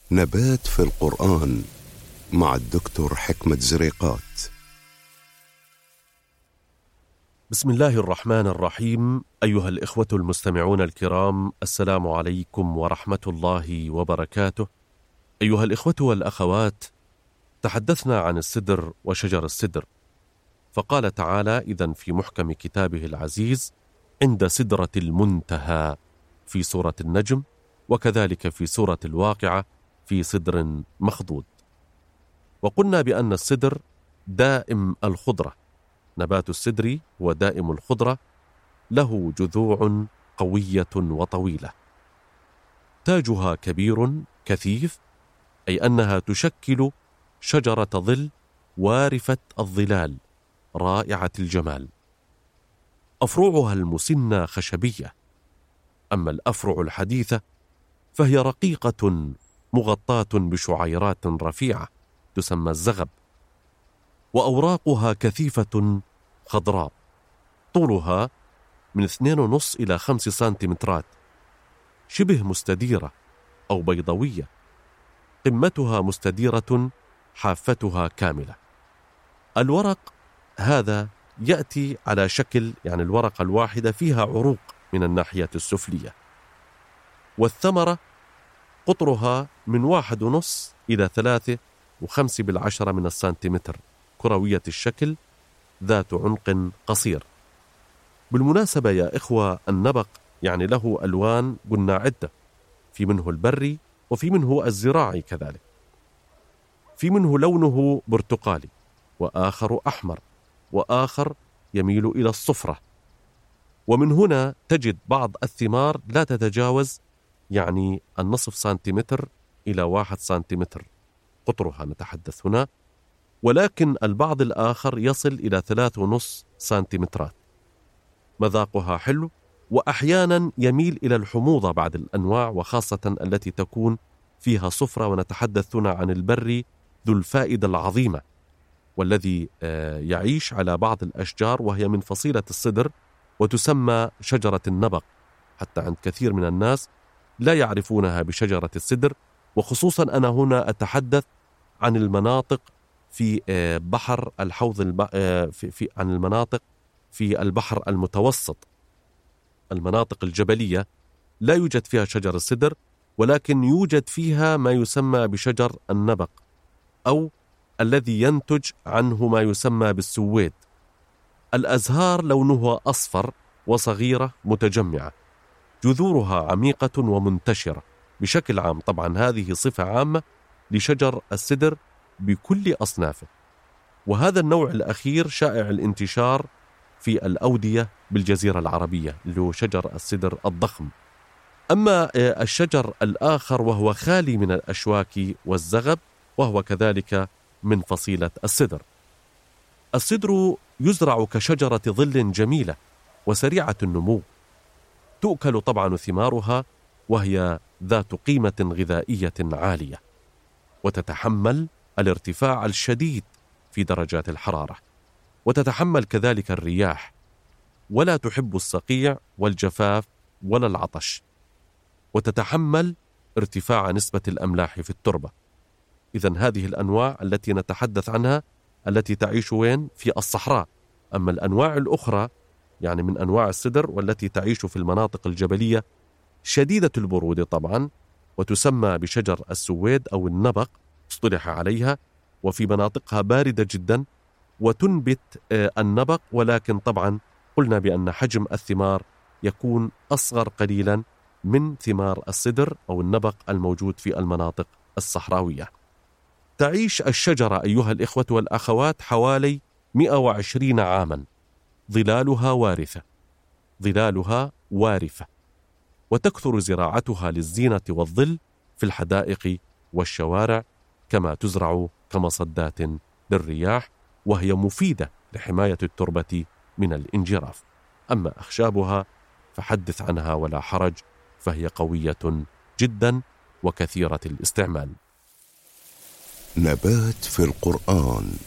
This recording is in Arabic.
نبات في القرآن مع الدكتور حكمة زريقات. بسم الله الرحمن الرحيم. أيها الإخوة المستمعون الكرام، السلام عليكم ورحمة الله وبركاته. أيها الإخوة والأخوات، تحدثنا عن السدر وشجر السدر، فقال تعالى إذن في محكم كتابه العزيز: عند سدرة المنتهى في سورة النجم، وكذلك في سورة الواقعة في سدر مخضود. وقلنا بأن السدر دائم الخضرة، نبات السدر هو دائم الخضرة، له جذوع قوية وطويلة، تاجها كبير كثيف، أي أنها تشكل شجرة ظل وارفة الظلال رائعة الجمال. أفرعها المسنة خشبية، أما الأفرع الحديثة فهي رقيقة مغطاة بشعيرات رفيعة تسمى الزغب، وأوراقها كثيفة خضراء، طولها من 2.5 إلى 5 سنتيمترات، شبه مستديرة أو بيضوية، قمتها مستديرة، حافتها كاملة. الورق هذا يأتي على شكل، يعني الورقة الواحدة فيها عروق من الناحية السفلية، والثمرة قطرها من 1.5 إلى 3.5 من السنتيمتر، كروية الشكل، ذات عنق قصير. بالمناسبة يا إخوة، النبق يعني له ألوان قلنا عدة، في منه البري وفي منه الزراعي كذلك، في منه لونه برتقالي وآخر أحمر وآخر يميل إلى الصفرة. ومن هنا تجد بعض الثمار لا تتجاوز يعني 0.5 سنتيمتر إلى 1 سنتيمتر قطرها نتحدث هنا، ولكن البعض الآخر يصل إلى 3.5 سنتيمترات. مذاقها حلو، وأحيانا يميل إلى الحموضة بعض الأنواع، وخاصة التي تكون فيها صفرة، ونتحدث هنا عن البري ذو الفائدة العظيمة، والذي يعيش على بعض الأشجار، وهي من فصيلة السدر وتسمى شجرة النبق، حتى عند كثير من الناس لا يعرفونها بشجرة السدر. وخصوصا أنا هنا أتحدث عن المناطق في بحر الحوض عن المناطق في البحر المتوسط، المناطق الجبلية لا يوجد فيها شجر السدر، ولكن يوجد فيها ما يسمى بشجر النبق، أو الذي ينتج عنه ما يسمى بالسويد. الأزهار لونها أصفر وصغيرة متجمعة، جذورها عميقة ومنتشرة بشكل عام. طبعا هذه صفة عامة لشجر السدر بكل أصنافه، وهذا النوع الأخير شائع الانتشار في الأودية بالجزيرة العربية، اللي هو شجر السدر الضخم. أما الشجر الآخر وهو خالي من الأشواك والزغب، وهو كذلك من فصيلة السدر. السدر يزرع كشجرة ظل جميلة وسريعة النمو، تؤكل طبعا ثمارها، وهي ذات قيمة غذائية عالية، وتتحمل الارتفاع الشديد في درجات الحرارة، وتتحمل كذلك الرياح، ولا تحب الصقيع والجفاف ولا العطش، وتتحمل ارتفاع نسبة الأملاح في التربة. إذن هذه الأنواع التي نتحدث عنها التي تعيش وين؟ في الصحراء. أما الأنواع الأخرى يعني من أنواع السدر والتي تعيش في المناطق الجبلية شديدة البرودة طبعا، وتسمى بشجر السويد أو النبق اصطلح عليها، وفي مناطقها باردة جدا وتنبت النبق، ولكن طبعا قلنا بأن حجم الثمار يكون أصغر قليلا من ثمار السدر أو النبق الموجود في المناطق الصحراوية. تعيش الشجرة أيها الإخوة والأخوات حوالي 120 عاما، ظلالها وارفة، وتكثر زراعتها للزينة والظل في الحدائق والشوارع، كما تزرع كمصدات للرياح، وهي مفيدة لحماية التربة من الانجراف. أما أخشابها فحدث عنها ولا حرج، فهي قوية جدا وكثيرة الاستعمال. نبات في القرآن.